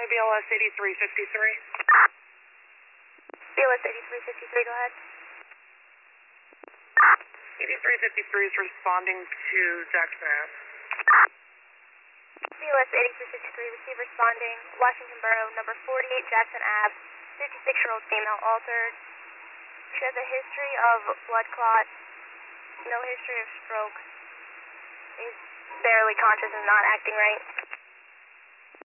BLS 8353. BLS 8353, go ahead. 8353 is responding to Jackson Ave. BLS 8353, receive responding, Washington Borough, number 48 Jackson Ave, 56-year-old female altered. She has a history of blood clot, no history of stroke, is barely conscious and not acting right.